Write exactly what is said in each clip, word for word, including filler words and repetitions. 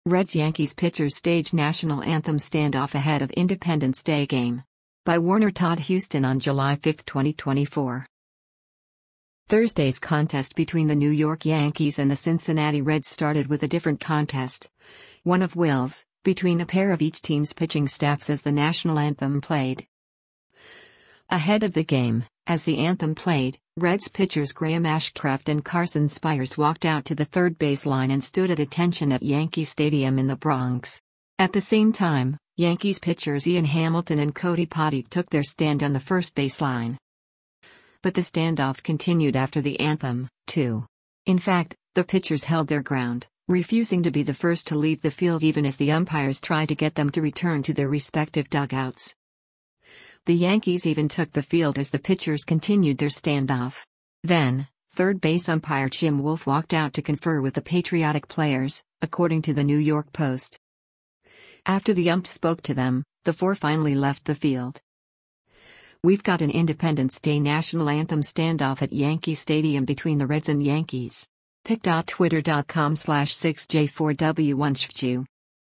Reds-Yankees pitchers stage national anthem standoff ahead of Independence Day game. By Warner Todd Houston on July fifth, twenty twenty-four. Thursday's contest between the New York Yankees and the Cincinnati Reds started with a different contest. One of wills, between a pair of each team's pitching staffs as the national anthem played. Ahead of the game, as the anthem played, Reds pitchers Graham Ashcraft and Carson Spiers walked out to the third baseline and stood at attention at Yankee Stadium in the Bronx. At the same time, Yankees pitchers Ian Hamilton and Cody Pottit took their stand on the first baseline. But the standoff continued after the anthem, too. In fact, the pitchers held their ground, refusing to be the first to leave the field even as the umpires tried to get them to return to their respective dugouts. The Yankees even took the field as the pitchers continued their standoff. Then, third base umpire Jim Wolf walked out to confer with the patriotic players, according to the New York Post. After the ump spoke to them, the four finally left the field. We've got an Independence Day national anthem standoff at Yankee Stadium between the Reds and Yankees. pic.twitter.com slash 6j4w1shvju.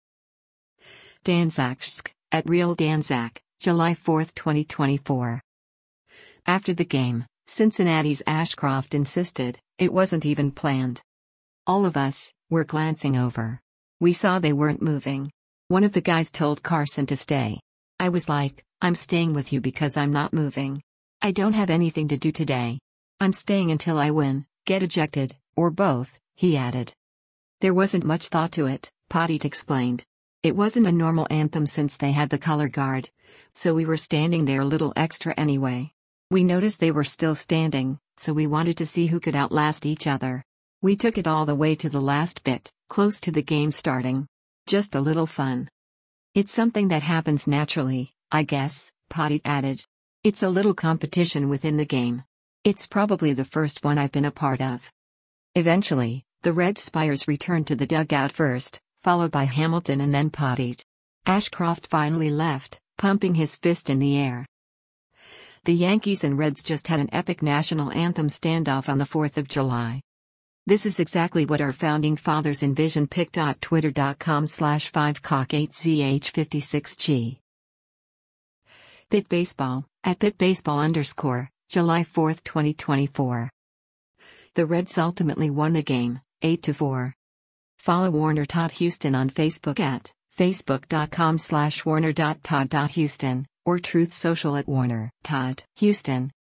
Danzaksk, at Real Danzak, July fourth, twenty twenty-four. After the game, Cincinnati's Ashcraft insisted, it wasn't even planned. All of us were glancing over. We saw they weren't moving. One of the guys told Carson to stay. I was like, I'm staying with you because I'm not moving. I don't have anything to do today. I'm staying until I win, get ejected, or both, he added. There wasn't much thought to it, Pottit explained. It wasn't a normal anthem since they had the color guard, so we were standing there a little extra anyway. We noticed they were still standing, so we wanted to see who could outlast each other. We took it all the way to the last bit, close to the game starting. Just a little fun. It's something that happens naturally, I guess, Pottit added. It's a little competition within the game. It's probably the first one I've been a part of. Eventually, the Red Spiers returned to the dugout first, followed by Hamilton and then Pottit. Ashcraft finally left, pumping his fist in the air. The Yankees and Reds just had an epic national anthem standoff on the fourth of July. This is exactly what our founding fathers envisioned. pic.twitter.com slash 5cock8zh56g. Pit Baseball, at pitbaseball underscore, July fourth, twenty twenty-four. The Reds ultimately won the game, eight to four. Follow Warner Todd Houston on Facebook at facebook.com slash warner.todd.houston, or Truth Social at Warner Todd Houston.